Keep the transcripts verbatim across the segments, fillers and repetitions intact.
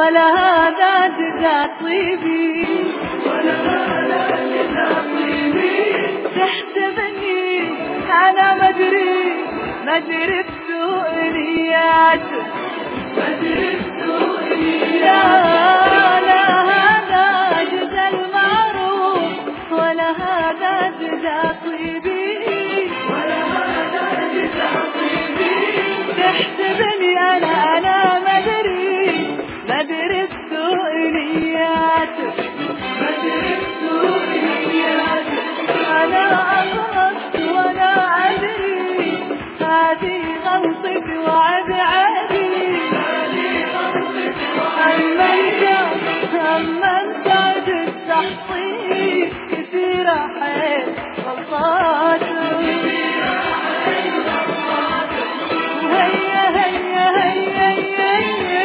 ولا هذا جزاء طيبي، ولا هذا جزاء طيبي. تحسبني أنا مدري مدري بسوء نياته، مدري بسوء نياته. لا هذا جزاء المعروف ولا هذا جزاء طيبي، ولا هذا جزاء طيبي. تحسبني أنا أنا مدري مدري بسوء نياته، مدري بسوء نياته. أنا أغلط وأنا أدري هذه غلطتي وعد عادي، هذه غلطتي وعد عادي. أما أنت عدت تحصيل كثيرة حيل غلطاته، كثيرة حيل غلطاته. هيا هيا هيا هيا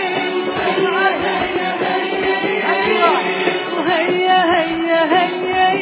هيا هيا هيا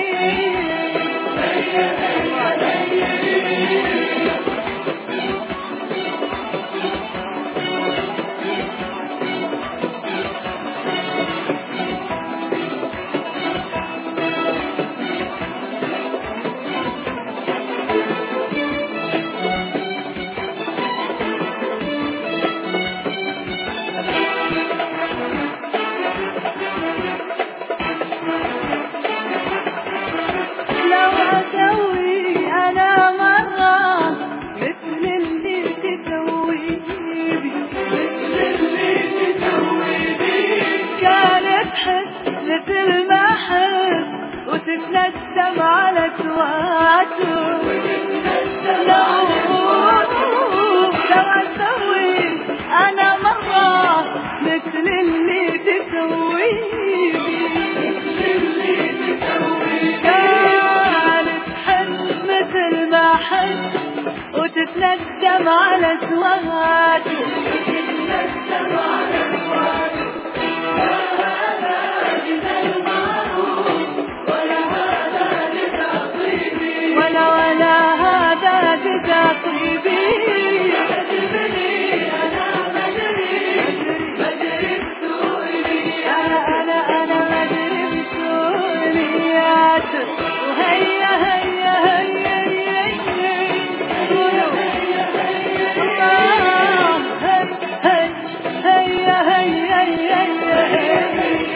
مثل ما حس وتتندم على سواته، لو لو اسوي انا مرة مثل اللي تسوي بي، كانت تحس مثل ما حس وتتندم على سواته، تتندم على سواته. ولا ولا هذا جزاء طيبي. تحسبني أنا مدري مدري بسوء نياته، أنا أنا مدري بسوء نياته. وهيا هيا هيا هيا قولوا هيا هيا هيا هيا هيا.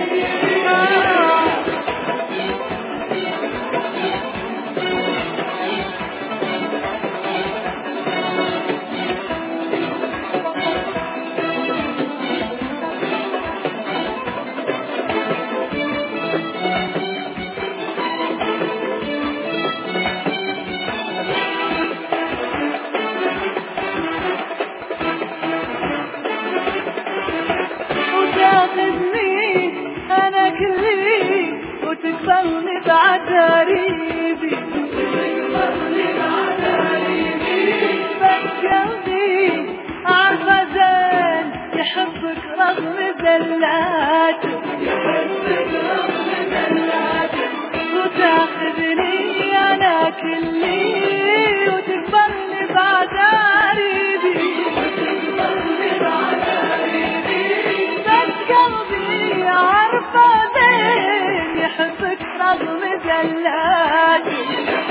وتاخذني أنا كلي وتكبرني بعتاريبي، وتكبرني بعتاريبي. بس قلبي عارفة زين يحبك رغم زلاته، يحبك رغم زلاته. وتاخذني أنا كلي وتكبرني بعتاريبي، وتكبرني بعتاريبي. قلبي عارفة زين يحبك رغم زلاته،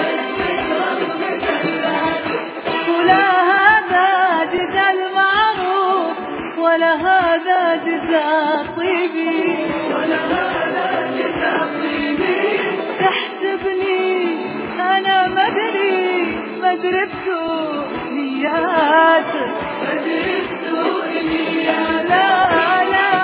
ولا هذا جزاء المعروف ولا هذا جزاء طيبي، ولا هذا جزاء طيبي. تحسبني أنا مدري مدري بسوء نياته، مدري بسوء نياته. لا لا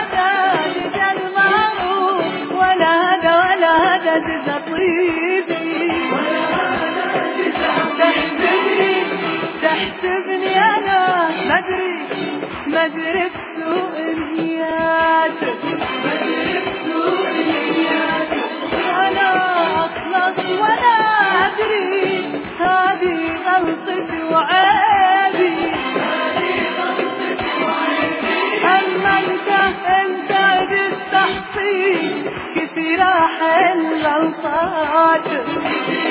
جزاء طيبي، ولا هذا جزاء. تحسبني تحسبني أنا مدري مدري بسوء نياته، مدري بسوء نياته. أنا أخلص ولا أدري هذه غلطتي وعيبي، هذه غلطتي وعيبي. أما أنت أنت بالتحصيل كثيرة حيل غلطاته.